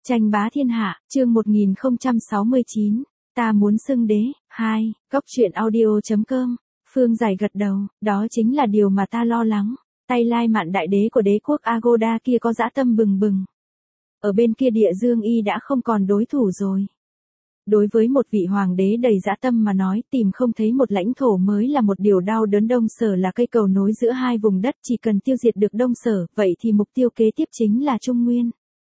Tranh bá thiên hạ, chương 1069, ta muốn xưng đế, 2, Cóc truyện audio.com, Phương Giải gật đầu, đó chính là điều mà ta lo lắng, tay lai mạn đại đế của đế quốc Agoda kia có dã tâm bừng bừng. Ở bên kia địa dương y đã không còn đối thủ rồi. Đối với một vị hoàng đế đầy dã tâm mà nói, tìm không thấy một lãnh thổ mới là một điều đau đớn. Đông Sở là cây cầu nối giữa hai vùng đất, chỉ cần tiêu diệt được Đông Sở, vậy thì mục tiêu kế tiếp chính là Trung Nguyên.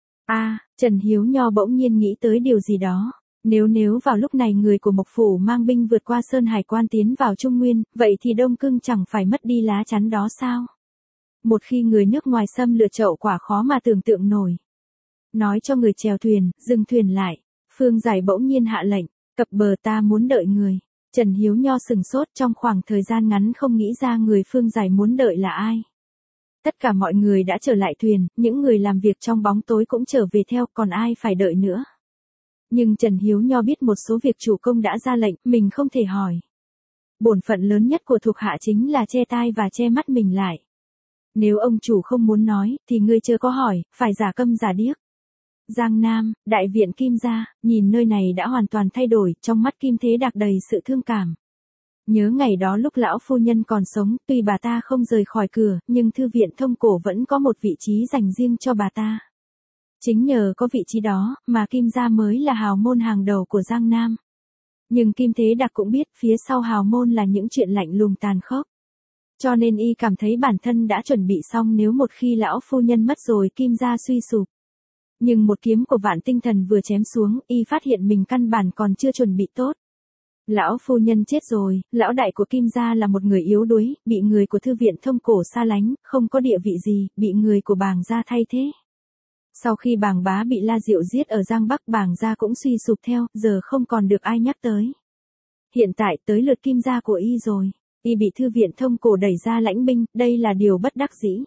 Trần Hiếu Nho bỗng nhiên nghĩ tới điều gì đó. Nếu vào lúc này người của Mộc Phủ mang binh vượt qua Sơn Hải quan tiến vào Trung Nguyên, vậy thì Đông Cưng chẳng phải mất đi lá chắn đó sao? Một khi người nước ngoài xâm lược chậu quả khó mà tưởng tượng nổi. Nói cho người chèo thuyền, dừng thuyền lại. Phương Giải bỗng nhiên hạ lệnh, cập bờ, ta muốn đợi người. Trần Hiếu Nho sừng sốt, trong khoảng thời gian ngắn không nghĩ ra người Phương Giải muốn đợi là ai. Tất cả mọi người đã trở lại thuyền, những người làm việc trong bóng tối cũng trở về theo, còn ai phải đợi nữa. Nhưng Trần Hiếu Nho biết một số việc chủ công đã ra lệnh, mình không thể hỏi. Bổn phận lớn nhất của thuộc hạ chính là che tai và che mắt mình lại. Nếu ông chủ không muốn nói, thì ngươi chưa có hỏi, phải giả câm giả điếc. Giang Nam, đại viện Kim gia, nhìn nơi này đã hoàn toàn thay đổi, trong mắt Kim Thế Đạc đầy sự thương cảm. Nhớ ngày đó lúc lão phu nhân còn sống, tuy bà ta không rời khỏi cửa, nhưng thư viện Thông Cổ vẫn có một vị trí dành riêng cho bà ta. Chính nhờ có vị trí đó, mà Kim gia mới là hào môn hàng đầu của Giang Nam. Nhưng Kim Thế Đạc cũng biết, phía sau hào môn là những chuyện lạnh lùng tàn khốc. Cho nên y cảm thấy bản thân đã chuẩn bị xong nếu một khi lão phu nhân mất rồi Kim gia suy sụp. Nhưng một kiếm của Vạn Tinh Thần vừa chém xuống, y phát hiện mình căn bản còn chưa chuẩn bị tốt. Lão phu nhân chết rồi, lão đại của Kim gia là một người yếu đuối, bị người của thư viện Thông Cổ xa lánh, không có địa vị gì, bị người của Bàng gia thay thế. Sau khi Bàng bá bị La Diệu giết ở Giang Bắc, Bàng gia cũng suy sụp theo, giờ không còn được ai nhắc tới. Hiện tại tới lượt Kim gia của y rồi, y bị thư viện Thông Cổ đẩy ra lãnh binh, đây là điều bất đắc dĩ.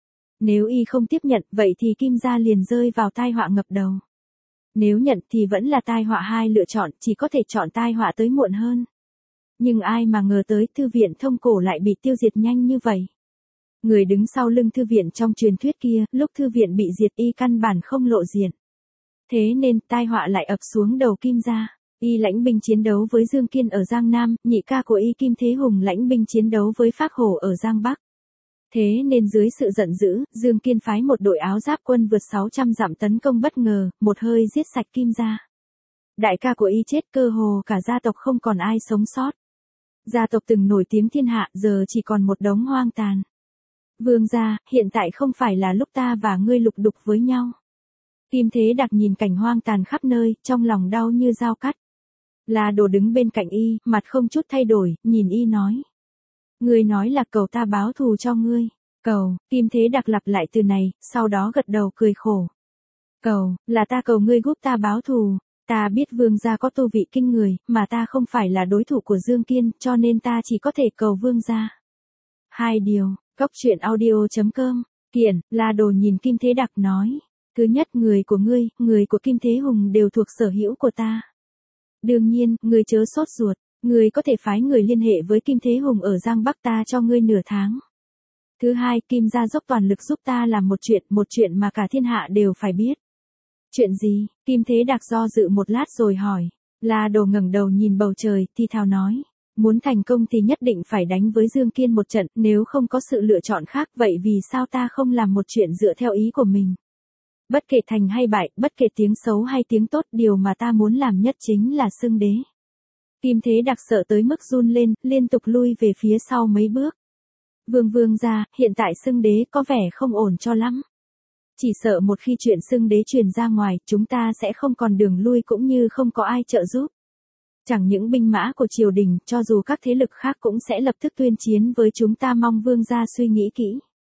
Nếu y không tiếp nhận, vậy thì Kim gia liền rơi vào tai họa ngập đầu. Nếu nhận thì vẫn là tai họa, hai lựa chọn, chỉ có thể chọn tai họa tới muộn hơn. Nhưng ai mà ngờ tới thư viện Thông Cổ lại bị tiêu diệt nhanh như vậy. Người đứng sau lưng thư viện trong truyền thuyết kia, lúc thư viện bị diệt y căn bản không lộ diện. Thế nên tai họa lại ập xuống đầu Kim gia. Y lãnh binh chiến đấu với Dương Kiên ở Giang Nam, nhị ca của y Kim Thế Hùng lãnh binh chiến đấu với Phác Hổ ở Giang Bắc. Thế nên dưới sự giận dữ, Dương Kiên phái một đội áo giáp quân vượt 600 dặm tấn công bất ngờ, một hơi giết sạch Kim gia. Đại ca của y chết, cơ hồ cả gia tộc không còn ai sống sót. Gia tộc từng nổi tiếng thiên hạ, giờ chỉ còn một đống hoang tàn. Vương gia, hiện tại không phải là lúc ta và ngươi lục đục với nhau. Kim Thế Đạc nhìn cảnh hoang tàn khắp nơi, trong lòng đau như dao cắt. La Đồ đứng bên cạnh y, mặt không chút thay đổi, nhìn y nói. Ngươi nói là cầu ta báo thù cho ngươi. Cầu, Kim Thế Đạc lặp lại từ này, sau đó gật đầu cười khổ. Cầu, là ta cầu ngươi giúp ta báo thù. Ta biết vương gia có tu vị kinh người, mà ta không phải là đối thủ của Dương Kiên, cho nên ta chỉ có thể cầu vương gia. Hai điều, Cóc truyện audio.com, Kiện, La Đồ nhìn Kim Thế Đạc nói. Thứ nhất, người của ngươi, người của Kim Thế Hùng đều thuộc sở hữu của ta. Đương nhiên, ngươi chớ sốt ruột. Ngươi có thể phái người liên hệ với Kim Thế Hùng ở Giang Bắc, ta cho ngươi nửa tháng. Thứ hai, Kim gia dốc toàn lực giúp ta làm một chuyện mà cả thiên hạ đều phải biết. Chuyện gì? Kim Thế Đạc do dự một lát rồi hỏi. La Đồ ngẩng đầu nhìn bầu trời, thì thào nói. Muốn thành công thì nhất định phải đánh với Dương Kiên một trận, nếu không có sự lựa chọn khác, vậy vì sao ta không làm một chuyện dựa theo ý của mình? Bất kể thành hay bại, bất kể tiếng xấu hay tiếng tốt, điều mà ta muốn làm nhất chính là xưng đế. Kim Thế Đạc sợ tới mức run lên, liên tục lui về phía sau mấy bước. Vương gia, hiện tại xưng đế có vẻ không ổn cho lắm. Chỉ sợ một khi chuyện xưng đế truyền ra ngoài, chúng ta sẽ không còn đường lui cũng như không có ai trợ giúp. Chẳng những binh mã của triều đình, cho dù các thế lực khác cũng sẽ lập tức tuyên chiến với chúng ta, mong vương gia suy nghĩ kỹ.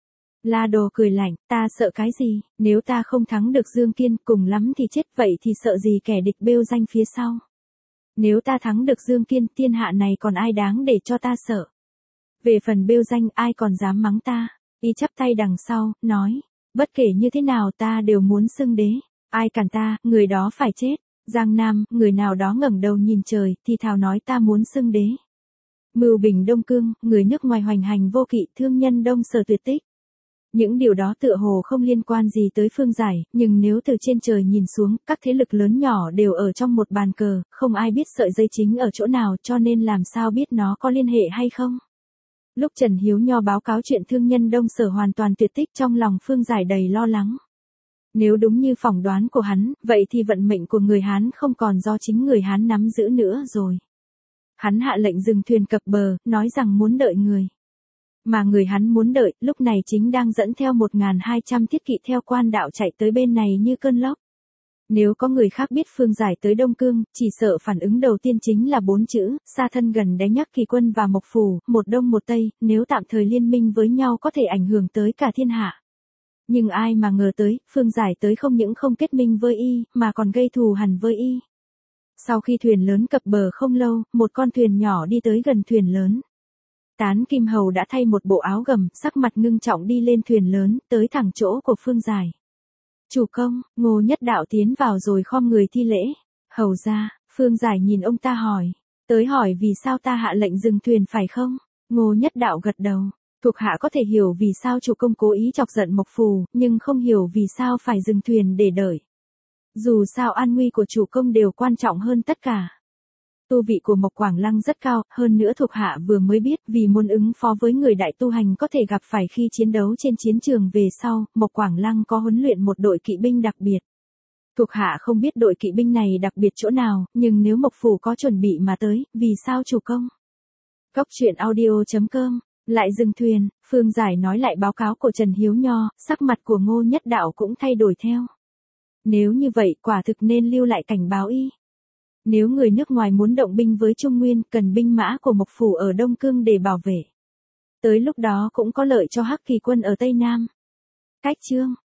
La Đồ cười lạnh, ta sợ cái gì, nếu ta không thắng được Dương Kiên, cùng lắm thì chết, vậy thì sợ gì kẻ địch bêu danh phía sau. Nếu ta thắng được Dương Kiên, thiên hạ này còn ai đáng để cho ta sợ. Về phần bêu danh, ai còn dám mắng ta. Y chắp tay đằng sau, nói, bất kể như thế nào ta đều muốn xưng đế. Ai cản ta, người đó phải chết. Giang Nam, người nào đó ngẩng đầu nhìn trời, thì thào nói ta muốn xưng đế. Mưu Bình Đông Cương, người nước ngoài hoành hành vô kỵ, thương nhân Đông Sở tuyệt tích. Những điều đó tựa hồ không liên quan gì tới Phương Giải, nhưng nếu từ trên trời nhìn xuống, các thế lực lớn nhỏ đều ở trong một bàn cờ, không ai biết sợi dây chính ở chỗ nào cho nên làm sao biết nó có liên hệ hay không. Lúc Trần Hiếu Nho báo cáo chuyện thương nhân Đông Sở hoàn toàn tuyệt tích, trong lòng Phương Giải đầy lo lắng. Nếu đúng như phỏng đoán của hắn, vậy thì vận mệnh của người Hán không còn do chính người Hán nắm giữ nữa rồi. Hắn hạ lệnh dừng thuyền cập bờ, nói rằng muốn đợi người. Mà người hắn muốn đợi, lúc này chính đang dẫn theo 1.200 thiết kỵ theo quan đạo chạy tới bên này như cơn lốc. Nếu có người khác biết Phương Giải tới Đông Cương, chỉ sợ phản ứng đầu tiên chính là 4 chữ, xa thân gần đánh nhắc Kỳ Quân và Mộc Phủ, một Đông một Tây, nếu tạm thời liên minh với nhau có thể ảnh hưởng tới cả thiên hạ. Nhưng ai mà ngờ tới, Phương Giải tới không những không kết minh với y, mà còn gây thù hằn với y. Sau khi thuyền lớn cập bờ không lâu, một con thuyền nhỏ đi tới gần thuyền lớn. Tán Kim Hầu đã thay một bộ áo gầm, sắc mặt ngưng trọng đi lên thuyền lớn, tới thẳng chỗ của Phương Giải. Chủ công, Ngô Nhất Đạo tiến vào rồi khom người thi lễ. Hầu ra, Phương Giải nhìn ông ta hỏi. Tới hỏi vì sao ta hạ lệnh dừng thuyền phải không? Ngô Nhất Đạo gật đầu. Thuộc hạ có thể hiểu vì sao chủ công cố ý chọc giận Mộc Phù, nhưng không hiểu vì sao phải dừng thuyền để đợi. Dù sao an nguy của chủ công đều quan trọng hơn tất cả. Tu vị của Mộc Quảng Lăng rất cao, hơn nữa thuộc hạ vừa mới biết vì muốn ứng phó với người đại tu hành có thể gặp phải khi chiến đấu trên chiến trường về sau, Mộc Quảng Lăng có huấn luyện một đội kỵ binh đặc biệt. Thuộc hạ không biết đội kỵ binh này đặc biệt chỗ nào, nhưng nếu Mộc Phủ có chuẩn bị mà tới, vì sao chủ công? Cốc truyện audio.com. Lại dừng thuyền, Phương Giải nói lại báo cáo của Trần Hiếu Nho, sắc mặt của Ngô Nhất Đạo cũng thay đổi theo. Nếu như vậy, quả thực nên lưu lại cảnh báo y. Nếu người nước ngoài muốn động binh với Trung Nguyên, cần binh mã của Mộc Phủ ở Đông Cương để bảo vệ. Tới lúc đó cũng có lợi cho Hắc Kỳ Quân ở Tây Nam. Cách chương